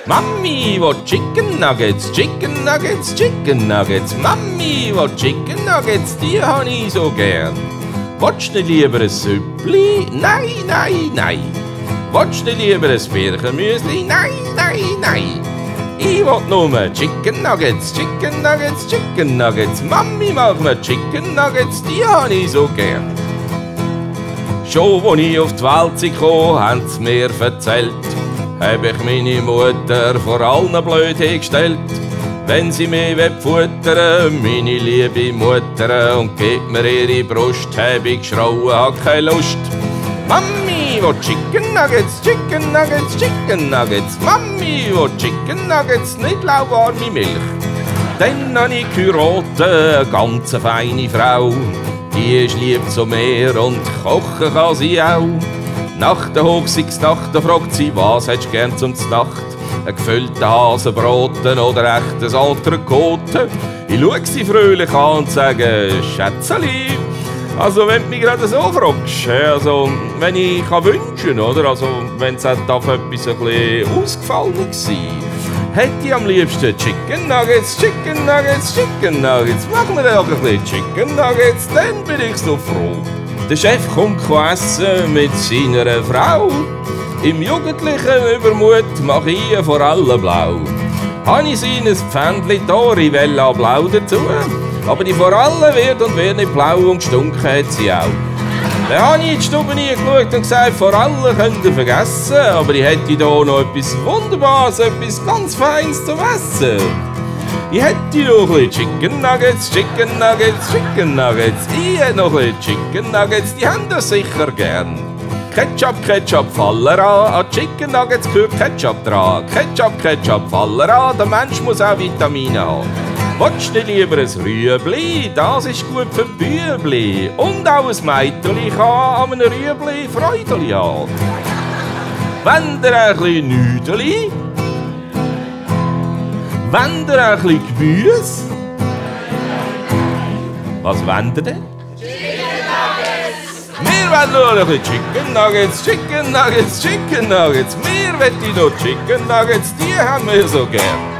Mami will Chicken Nuggets, Chicken Nuggets, Chicken Nuggets. Mami will Chicken Nuggets, die hab ich so gern. Wollt's nicht lieber ein Süppli? Nein, nein, nein. Wollt's nicht lieber ein Birchenmüsli? Nein, nein, nein. Ich will nur Chicken Nuggets, Chicken Nuggets, Chicken Nuggets. Mami macht mir Chicken Nuggets, die hab ich so gern. Schon als ich auf die Welt kam, haben sie mir erzählt, hab ich meine Mutter vor allen blöd hingestellt. Wenn sie mich futtern, meine liebe Mutter, und gibt mir ihre Brust, hab ich geschrauen, hab keine Lust. Mami will Chicken Nuggets, Chicken Nuggets, Chicken Nuggets. Mami will Chicken Nuggets, nicht lauwarme Milch. Dann hab ich geheiratet, eine ganz feine Frau. Die ist lieb zum Meer und kochen kann sie auch. Nach der Hochsigsnacht, da fragt sie, was hättest du gern zum Nacht? Ein gefüllten Hasenbraten oder echtes Entrecote? Ich schau sie fröhlich an und sage, Schätzeli, also wenn du mich gerade so fragst, also wenn ich kann wünschen, oder? Also wenn es etwas ein bisschen ausgefallen war, hätte ich am liebsten Chicken Nuggets, Chicken Nuggets, Chicken Nuggets. Mach mir doch ein bisschen Chicken Nuggets, dann bin ich so froh. Der Chef kommt essen mit seiner Frau. Im jugendlichen Übermut mach ich vor allem blau. Habe ich seines Pfändli Torivella blau dazu, aber die vor allem wird nicht blau und gestunken hat sie auch. Dann habe ich in die Stube geschaut und gesagt, vor allem könnt ihr vergessen, aber ich hätte hier noch etwas Wunderbares, etwas ganz Feines zum Essen. Ich hätte noch ein bisschen Chicken Nuggets, Chicken Nuggets, Chicken Nuggets. Ich hätte noch ein bisschen Chicken Nuggets, die haben das sicher gern. Ketchup, Ketchup, Fallera, an Chicken Nuggets gehört Ketchup dran. Ketchup, Ketchup, Fallera, der Mensch muss auch Vitamine haben. Wolltest du nicht lieber ein Rüebli? Das ist gut für Bübli. Und auch ein Meiteli kann an einem Rüebli Freudeli haben. Wenn ihr ein bisschen Nüdeli, wenn ihr ein bisschen Gemüse, was wollt ihr denn? Wir wollen nur ein bisschen Chicken Nuggets, Chicken Nuggets, Chicken Nuggets. Wir wollen noch Chicken Nuggets, die haben wir so gern.